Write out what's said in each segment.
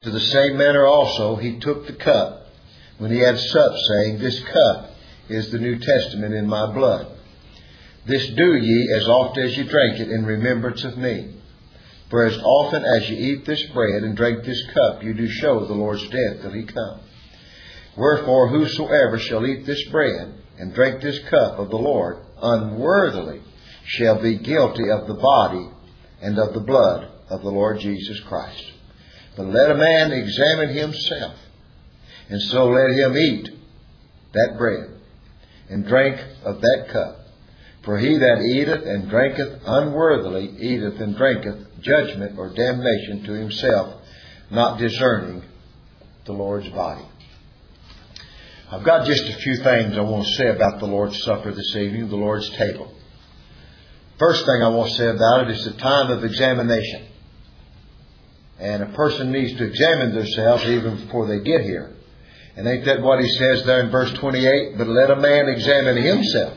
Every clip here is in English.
To the same manner also he took the cup when he had supped, saying, This cup is the New Testament in my blood. This do ye as oft as ye drink it in remembrance of me. For as often as ye eat this bread and drink this cup, you do show the Lord's death till he come. Wherefore whosoever shall eat this bread and drink this cup of the Lord unworthily shall be guilty of the body and of the blood of the Lord Jesus Christ. But let a man examine himself, and so let him eat that bread and drink of that cup. For he that eateth and drinketh unworthily eateth and drinketh judgment or damnation to himself, not discerning the Lord's body. I've got just a few things I want to say about the Lord's Supper this evening, the Lord's table. First thing I want to say about it is the time of examination. And a person needs to examine themselves even before they get here. And ain't that what he says there in verse 28? But let a man examine himself.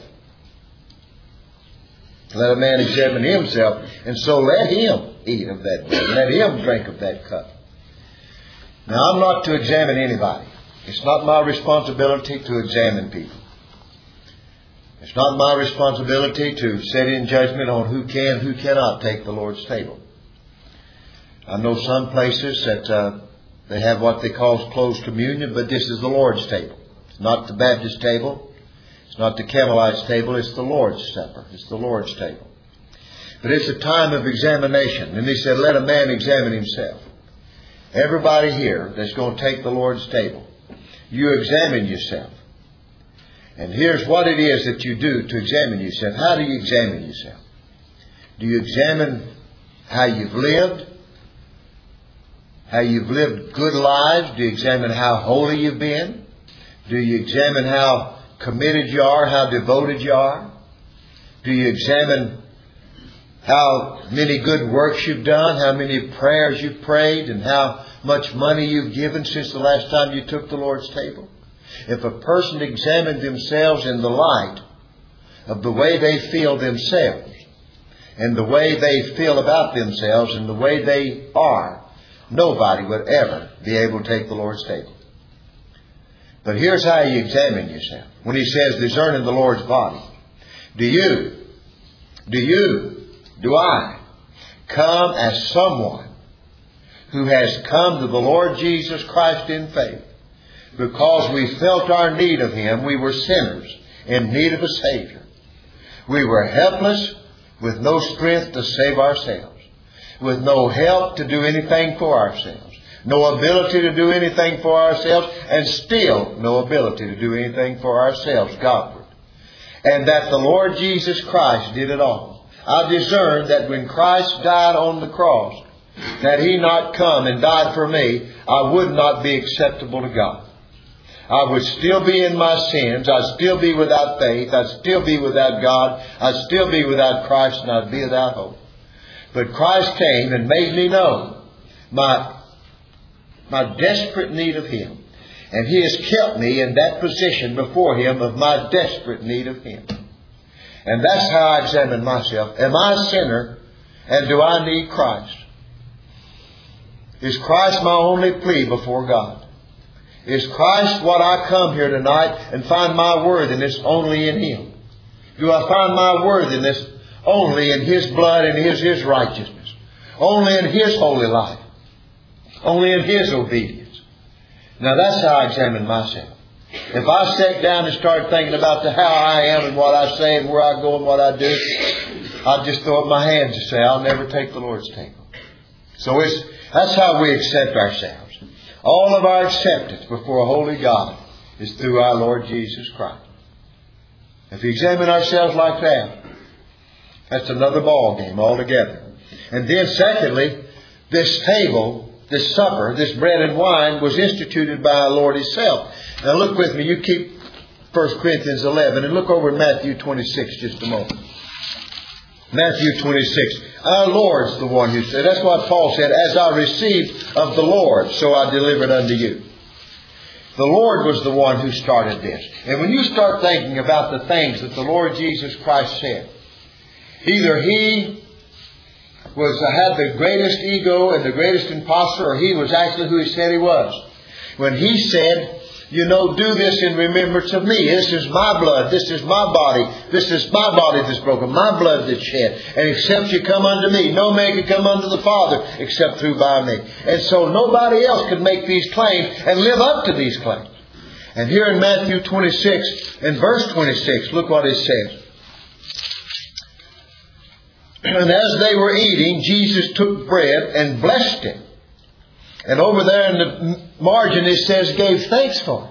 Let a man examine himself, and so let him eat of that bread. Let him drink of that cup. Now, I'm not to examine anybody. It's not my responsibility to examine people. It's not my responsibility to set in judgment on who can, who cannot take the Lord's table. I know some places that they have what they call closed communion, but this is the Lord's table. It's not the Baptist table. It's not the Campbellites' table. It's the Lord's supper. It's the Lord's table. But it's a time of examination. And he said, let a man examine himself. Everybody here that's going to take the Lord's table, you examine yourself. And here's what it is that you do to examine yourself. How do you examine yourself? Do you examine how you've lived? How you've lived good lives? Do you examine how holy you've been? Do you examine how committed you are, how devoted you are? Do you examine how many good works you've done, how many prayers you've prayed, and how much money you've given since the last time you took the Lord's table? If a person examined themselves in the light of the way they feel themselves, and the way they feel about themselves, and the way they are, nobody would ever be able to take the Lord's table. But here's how you examine yourself. When he says discerning the Lord's body, do I come as someone who has come to the Lord Jesus Christ in faith because we felt our need of Him? We were sinners in need of a Savior. We were helpless with no strength to save ourselves, with no help to do anything for ourselves, no ability to do anything for ourselves, and still no ability to do anything for ourselves Godward. And that the Lord Jesus Christ did it all. I discerned that when Christ died on the cross, that He not come and died for me, I would not be acceptable to God. I would still be in my sins. I'd still be without faith. I'd still be without God. I'd still be without Christ, and I'd be without hope. But Christ came and made me know my desperate need of Him. And He has kept me in that position before Him of my desperate need of Him. And that's how I examine myself. Am I a sinner? And do I need Christ? Is Christ my only plea before God? Is Christ what I come here tonight and find my worthiness only in Him? Do I find my worthiness only in His blood and His righteousness? Only in His holy life? Only in His obedience? Now that's how I examine myself. If I sat down and started thinking about how I am and what I say and where I go and what I do, I'd just throw up my hands and say, I'll never take the Lord's table. So that's how we accept ourselves. All of our acceptance before a holy God is through our Lord Jesus Christ. If we examine ourselves like that, that's another ball game altogether. And then secondly, this table, this supper, this bread and wine was instituted by our Lord Himself. Now look with me. You keep 1 Corinthians 11 and look over in Matthew 26 just a moment. Matthew 26. Our Lord's the one who said, that's what Paul said, as I received of the Lord, so I delivered unto you. The Lord was the one who started this. And when you start thinking about the things that the Lord Jesus Christ said, either He had the greatest ego and the greatest imposter, or he was actually who he said he was. When he said, do this in remembrance of me. This is my blood. This is my body. This is my body that's broken. My blood that's shed. And except you come unto me, no man can come unto the Father except through by me. And so nobody else could make these claims and live up to these claims. And here in Matthew 26 and verse 26, look what it says. And as they were eating, Jesus took bread and blessed it. And over there in the margin it says, gave thanks for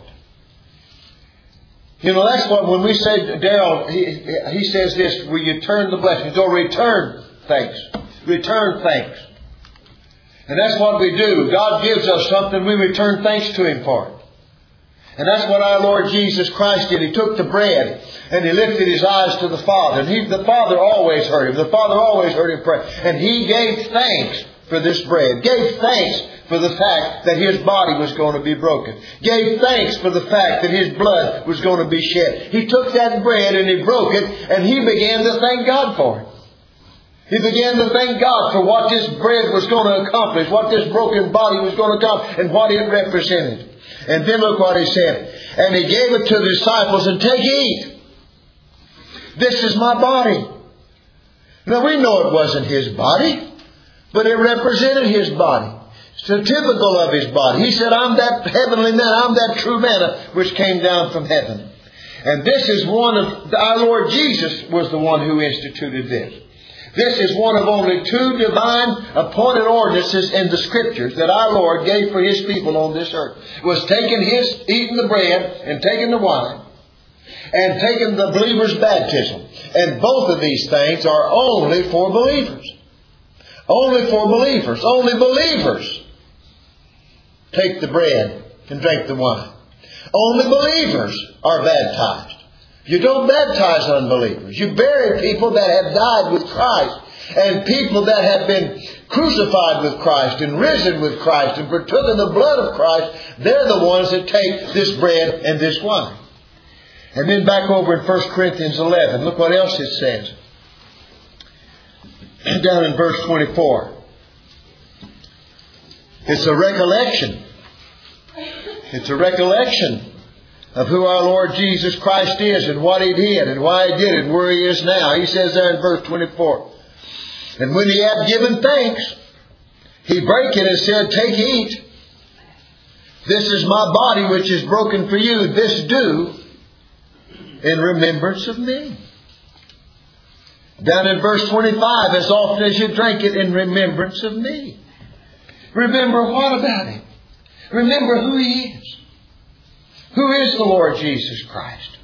it. That's what, when we say, Darrell, he says this, will you turn the blessing? So return thanks. Return thanks. And that's what we do. God gives us something, we return thanks to Him for it. And that's what our Lord Jesus Christ did. He took the bread and He lifted His eyes to the Father. And the Father always heard Him. The Father always heard Him pray. And He gave thanks for this bread. Gave thanks for the fact that His body was going to be broken. Gave thanks for the fact that His blood was going to be shed. He took that bread and He broke it and He began to thank God for it. He began to thank God for what this bread was going to accomplish, what this broken body was going to accomplish, and what it represented. And then look what He said. And He gave it to the disciples, and take, eat. This is my body. Now we know it wasn't His body, but it represented His body. It's typical of His body. He said, I'm that heavenly manna, I'm that true manna which came down from heaven. And this is one of, our Lord Jesus was the one who instituted this. This is one of only two divine appointed ordinances in the Scriptures that our Lord gave for His people on this earth. Was eating the bread and taking the wine and taking the believer's baptism. And both of these things are only for believers. Only for believers. Only believers take the bread and drink the wine. Only believers are baptized. You don't baptize unbelievers. You bury people that have died with Christ and people that have been crucified with Christ and risen with Christ and partook of the blood of Christ. They're the ones that take this bread and this wine. And then back over in 1 Corinthians 11, look what else it says. Down in verse 24. It's a recollection. It's a recollection of who our Lord Jesus Christ is and what He did and why He did it and where He is now. He says there in verse 24. And when He had given thanks, He brake it and said, take, eat. This is my body which is broken for you. This do in remembrance of me. Down in verse 25, as often as you drink it in remembrance of me. Remember what about Him? Remember who He is. Who is the Lord Jesus Christ?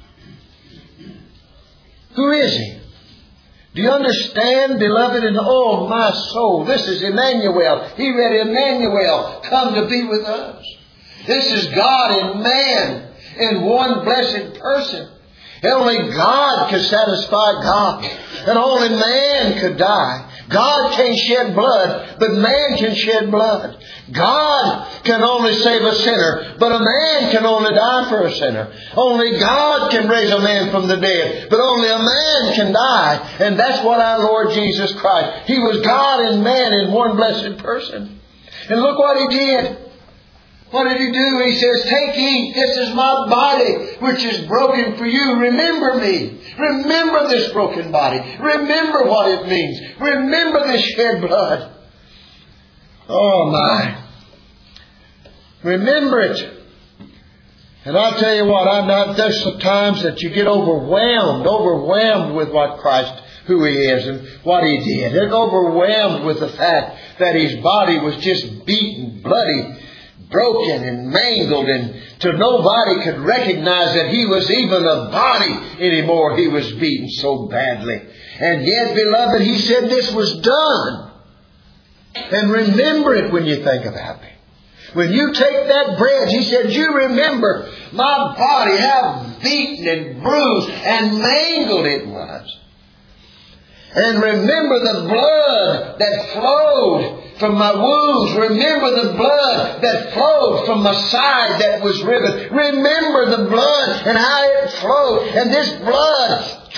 Who is He? Do you understand, beloved? And oh, my soul, this is Emmanuel. He read Emmanuel, come to be with us. This is God in man, in one blessed person. Only God could satisfy God. And only man could die. God can't shed blood, but man can shed blood. God can only save a sinner, but a man can only die for a sinner. Only God can raise a man from the dead, but only a man can die. And that's what our Lord Jesus Christ. He was God and man in one blessed person. And look what He did. What did He do? He says, take, eat. This is my body which is broken for you. Remember me. Remember this broken body. Remember what it means. Remember this shed blood. Oh my. Remember it. And I'll tell you what, there's some times that you get overwhelmed with what Christ, who He is and what He did. And overwhelmed with the fact that His body was just beaten, bloody, broken and mangled, and till nobody could recognize that He was even a body anymore. He was beaten so badly. And yet, beloved, He said this was done. And remember it when you think about me. When you take that bread, He said, you remember my body, how beaten and bruised and mangled it was. And remember the blood that flowed from my wounds. Remember the blood that flowed from my side that was riven. Remember the blood and how it flowed. And this blood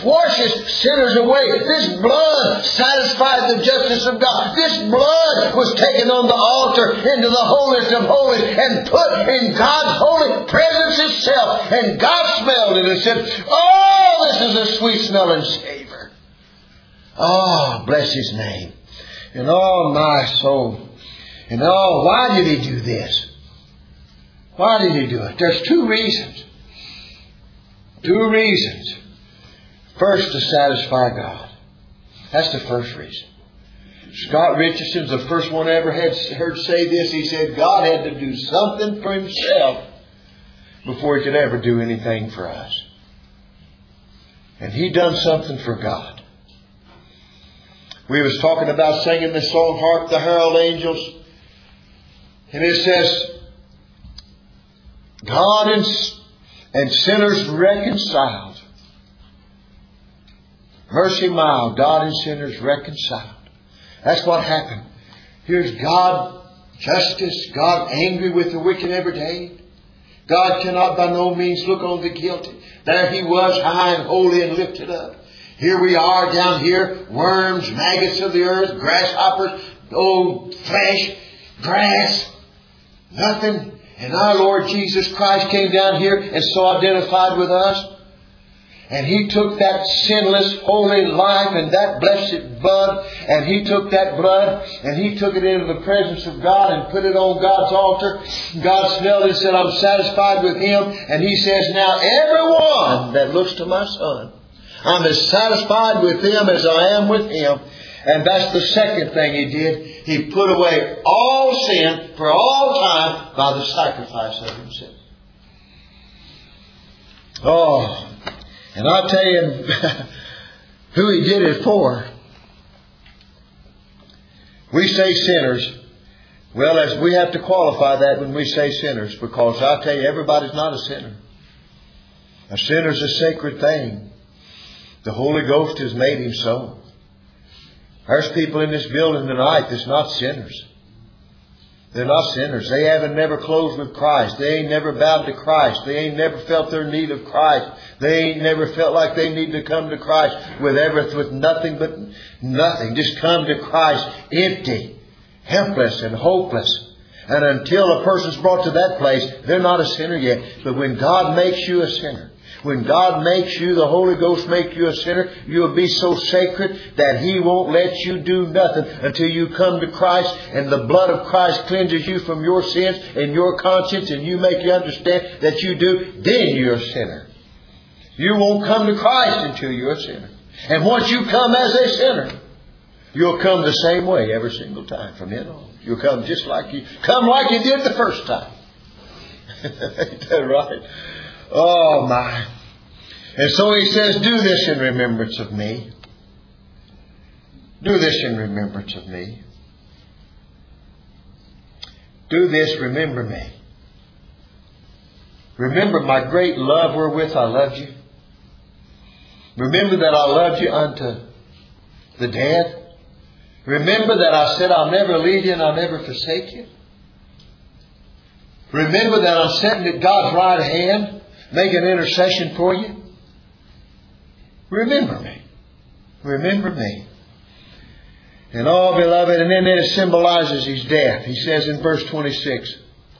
washes sinners away. This blood satisfied the justice of God. This blood was taken on the altar into the holiest of holies and put in God's holy presence itself. And God smelled it and said, oh, this is a sweet smelling savor. Oh, bless His name. And oh, my soul. And oh, why did He do this? Why did He do it? There's two reasons. Two reasons. First, to satisfy God. That's the first reason. Scott Richardson's the first one I ever had heard say this. He said God had to do something for Himself before He could ever do anything for us. And He done something for God. We was talking about singing the song, Hark the Herald Angels. And it says, God and sinners reconciled. Mercy mild, God and sinners reconciled. That's what happened. Here's God, justice, God angry with the wicked every day. God cannot by no means look on the guilty. There He was, high and holy and lifted up. Here we are down here, worms, maggots of the earth, grasshoppers, old flesh, grass, nothing. And our Lord Jesus Christ came down here and so identified with us. And He took that sinless, holy life and that blessed blood. And He took that blood and He took it into the presence of God and put it on God's altar. God smelled it and said, I'm satisfied with Him. And He says, now everyone that looks to my Son, I'm as satisfied with Him as I am with Him. And that's the second thing He did. He put away all sin for all time by the sacrifice of Himself. Oh, and I'll tell you who He did it for. We say sinners. Well, as we have to qualify that when we say sinners, because I'll tell you, everybody's not a sinner. A sinner's a sacred thing. The Holy Ghost has made him so. There's people in this building tonight that's not sinners. They're not sinners. They haven't never closed with Christ. They ain't never bowed to Christ. They ain't never felt their need of Christ. They ain't never felt like they need to come to Christ with nothing but nothing. Just come to Christ empty, helpless and hopeless. And until a person's brought to that place, they're not a sinner yet. But when God makes you a sinner, when God makes you, the Holy Ghost make you a sinner, you'll be so sacred that He won't let you do nothing until you come to Christ and the blood of Christ cleanses you from your sins and your conscience and you make you understand that you do, then you're a sinner. You won't come to Christ until you're a sinner. And once you come as a sinner, you'll come the same way every single time from then on. You'll come just like you did the first time. Ain't that right? Oh my. And so He says, do this in remembrance of me. Do this in remembrance of me. Do this, remember me. Remember my great love wherewith I loved you. Remember that I loved you unto the death. Remember that I said I'll never leave you and I'll never forsake you. Remember that I'm sitting at God's right hand, making intercession for you. Remember me. Remember me. And oh, beloved, and then it symbolizes His death. He says in verse 26,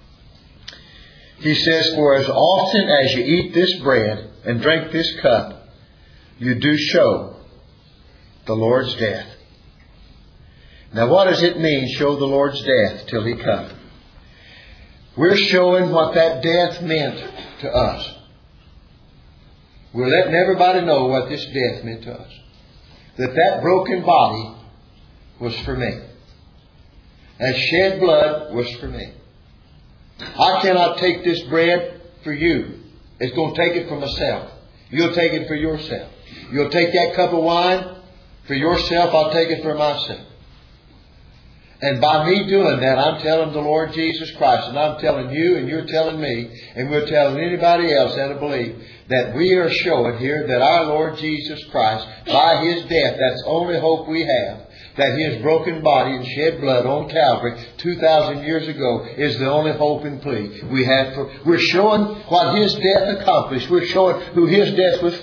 He says, for as often as you eat this bread and drink this cup, you do show the Lord's death. Now what does it mean, show the Lord's death till He come? We're showing what that death meant to us. We're letting everybody know what this death meant to us. That broken body was for me. That shed blood was for me. I cannot take this bread for you. It's going to take it for myself. You'll take it for yourself. You'll take that cup of wine for yourself. I'll take it for myself. And by me doing that, I'm telling the Lord Jesus Christ, and I'm telling you, and you're telling me, and we're telling anybody else that'll believe, that we are showing here that our Lord Jesus Christ, by His death, that's the only hope we have, that His broken body and shed blood on Calvary 2,000 years ago is the only hope and plea we have. We're showing what His death accomplished. We're showing who His death was for.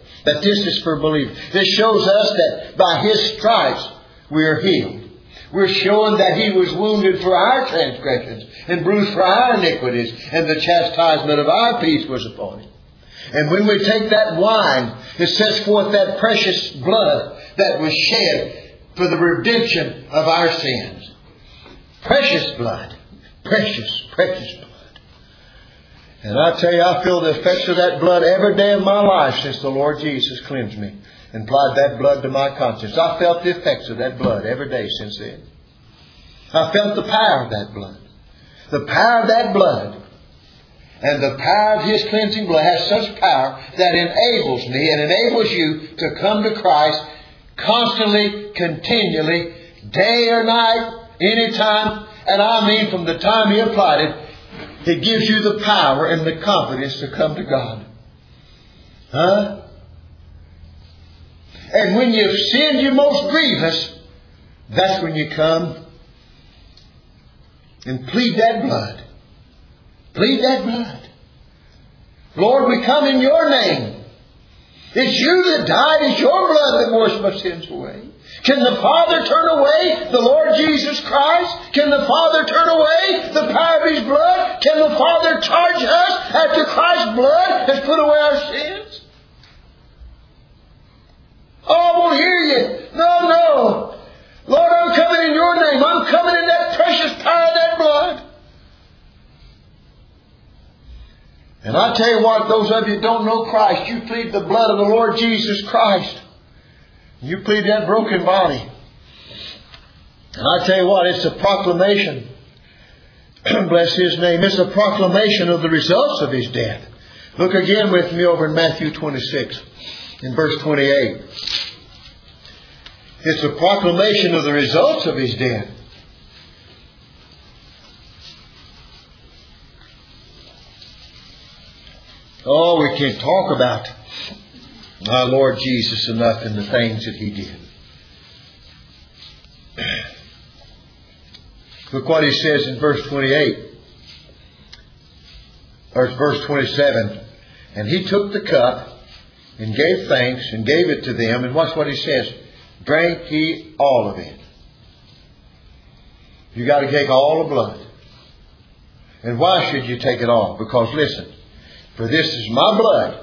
That this is for believers. This shows us that by His stripes we are healed. We're showing that He was wounded for our transgressions and bruised for our iniquities, and the chastisement of our peace was upon Him. And when we take that wine, it sets forth that precious blood that was shed for the redemption of our sins. Precious blood. Precious, precious blood. And I tell you, I feel the effects of that blood every day of my life since the Lord Jesus cleansed me and applied that blood to my conscience. I felt the effects of that blood every day since then. I felt the power of that blood. The power of that blood and the power of His cleansing blood has such power that enables me and enables you to come to Christ constantly, continually, day or night, anytime. And I mean from the time He applied it, it gives you the power and the confidence to come to God. Huh? And when you've sinned your most grievous, that's when you come and plead that blood. Plead that blood. Lord, we come in Your name. It's You that died. It's Your blood that washed my sins away. Can the Father turn away the Lord Jesus Christ? Can the Father turn away the power of His blood? Can the Father charge us after Christ's blood has put away our sins? Oh, I won't hear you. No. Lord, I'm coming in Your name. I'm coming in that precious power of that blood. And I tell you what, those of you who don't know Christ, you plead the blood of the Lord Jesus Christ. You plead that broken body. And I tell you what, it's a proclamation. Bless His name. It's a proclamation of the results of His death. Look again with me over in Matthew 26, in verse 28. It's a proclamation of the results of His death. Oh, we can't talk about our Lord Jesus enough in the things that He did. Look what He says in verse 28. Or verse 27. And He took the cup and gave thanks and gave it to them. And watch what He says. Drink ye all of it. You got to take all the blood. And why should you take it all? Because listen. For this is my blood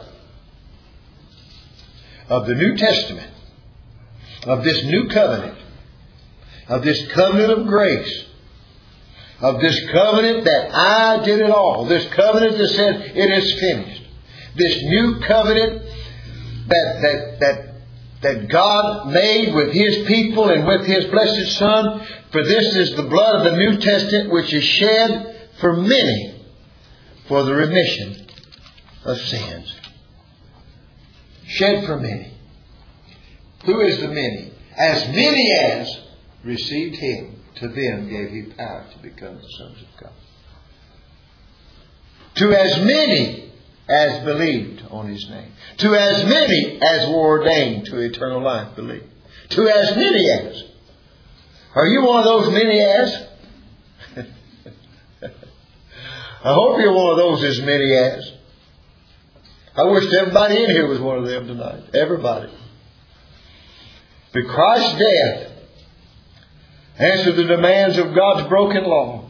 of the New Testament, of this new covenant, of this covenant of grace, of this covenant that I did it all, this covenant that said it is finished, this new covenant that God made with His people and with His blessed Son. For this is the blood of the New Testament which is shed for many for the remission of sins. Shed for many. Who is the many? As many as received Him, to them gave He power to become the sons of God. To as many as believed on His name. To as many as were ordained to eternal life believe. To as many as. Are you one of those many as? I hope you're one of those as many as. I wish everybody in here was one of them tonight. Everybody. But Christ's death answered the demands of God's broken law.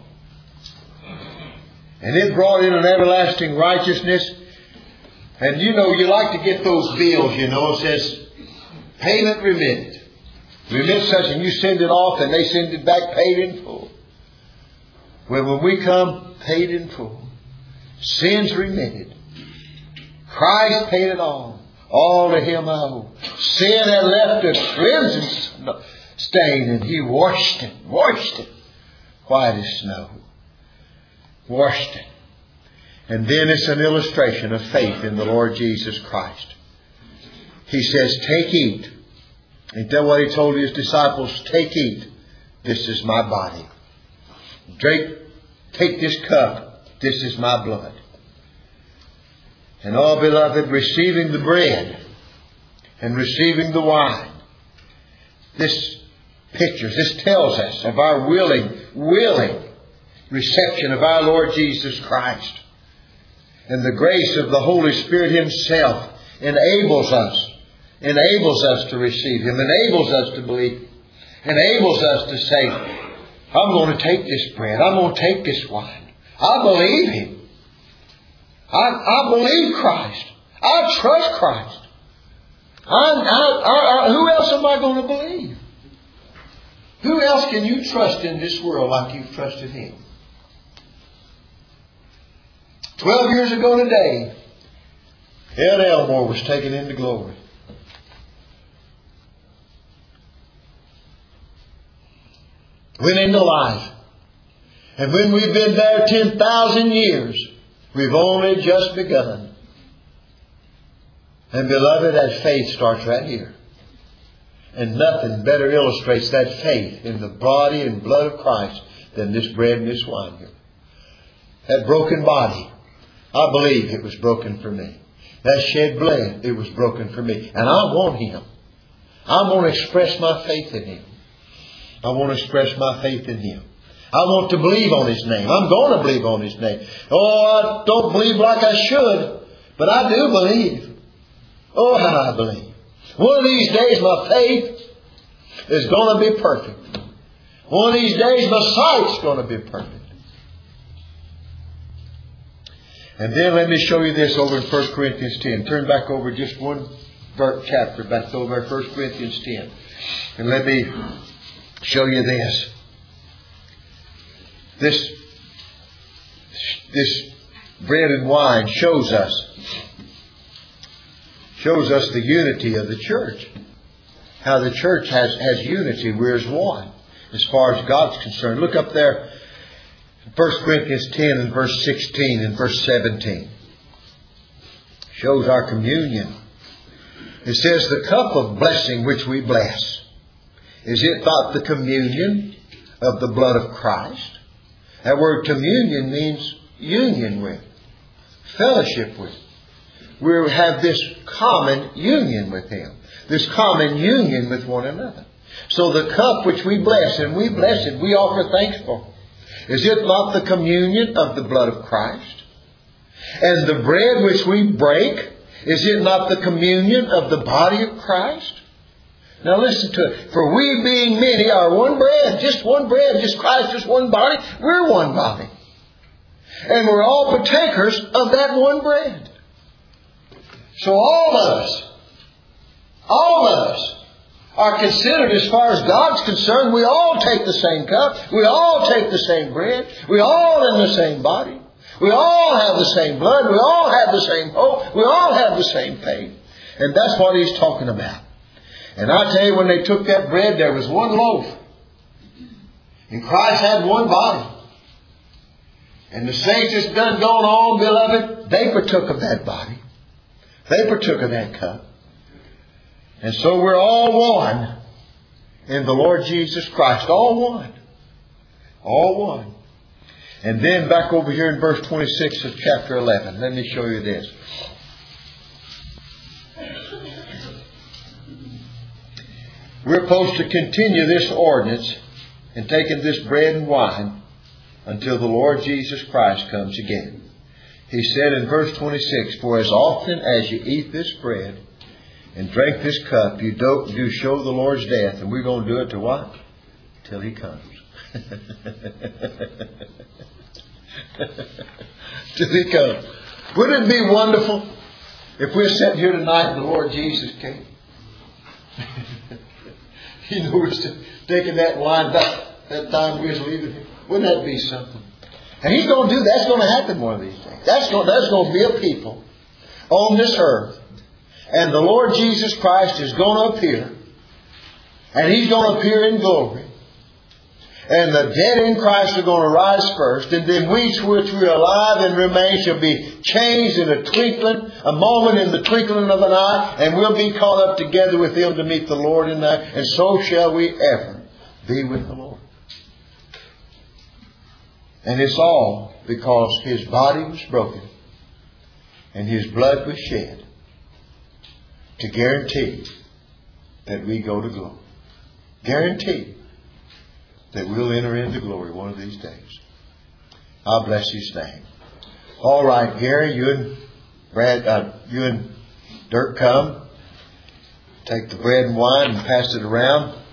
And it brought in an everlasting righteousness. And you know, you like to get those bills, you know. It says, payment remitted. Remit such, and you send it off and they send it back paid in full. Well, when we come, paid in full. Sins remitted. Christ paid it all. All to Him I owe. Sin had left a crimson stain, and He washed it. White as snow. Washed it. And then it's an illustration of faith in the Lord Jesus Christ. He says, take, eat. Ain't that what He told His disciples? Take, eat. This is my body. Drink, take this cup. This is my blood. And all, beloved, receiving the bread and receiving the wine. This pictures, this tells us of our willing reception of our Lord Jesus Christ. And the grace of the Holy Spirit Himself enables us to receive Him, enables us to believe, enables us to say, I'm going to take this bread, I'm going to take this wine. I believe Him. I believe Christ. I trust Christ. Who else am I going to believe? Who else can you trust in this world like you've trusted Him? 12 years ago today, Ed Elmore was taken into glory. Went into life. And when we've been there 10,000 years, we've only just begun. And beloved, that faith starts right here. And nothing better illustrates that faith in the body and blood of Christ than this bread and this wine here. That broken body, I believe it was broken for me. That shed blood, it was broken for me. And I want Him. I want to express my faith in Him. I want to express my faith in Him. I want to believe on His name. I'm going to believe on His name. Oh, I don't believe like I should, but I do believe. Oh, how I believe. One of these days my faith is going to be perfect. One of these days my sight's going to be perfect. And then let me show you this over in 1 Corinthians 10. Turn back over just one chapter, back over 1 Corinthians 10. And let me show you this. This bread and wine shows us the unity of the church. How the church has unity. We're as one as far as God's concerned. Look up there. 1 Corinthians 10 and verse 16 and verse 17. Shows our communion. It says, the cup of blessing which we bless, is it not the communion of the blood of Christ? That word communion means union with, fellowship with. We have this common union with Him. This common union with one another. So the cup which we bless, and we bless it, we offer thanks for. Is it not the communion of the blood of Christ? And the bread which we break, is it not the communion of the body of Christ? Now listen to it. For we being many are one bread, just Christ, just one body. We're one body. And we're all partakers of that one bread. So all of us are considered, as far as God's concerned, we all take the same cup. We all take the same bread. We all in the same body. We all have the same blood. We all have the same hope. We all have the same faith. And that's what He's talking about. And I tell you, when they took that bread, there was one loaf. And Christ had one body. And the saints that's done gone on, beloved, they partook of that body. They partook of that cup. And so we're all one in the Lord Jesus Christ. All one. All one. And then back over here in verse 26 of chapter 11. Let me show you this. We're supposed to continue this ordinance in taking this bread and wine until the Lord Jesus Christ comes again. He said in verse 26, for as often as you eat this bread and drink this cup, you do show the Lord's death. And we're going to do it to what? Till He comes. Till He comes. Wouldn't it be wonderful if we're sitting here tonight and the Lord Jesus came? You know, we're taking that wine back that time we was leaving Him. Wouldn't that be something? And He's going to do that. That's going to happen one of these days. That's going to be a people on this earth. And the Lord Jesus Christ is going to appear. And He's going to appear in glory. And the dead in Christ are going to rise first. And then we which we are alive and remain shall be changed in a twinkling, a moment in the twinkling of an eye. And we'll be caught up together with Him to meet the Lord in that. And so shall we ever be with the Lord. And it's all because His body was broken and His blood was shed to guarantee that we go to glory. Guarantee that we'll enter into glory one of these days. I'll bless His name. All right, Gary, you and Brad, you and Dirk come, take the bread and wine and pass it around.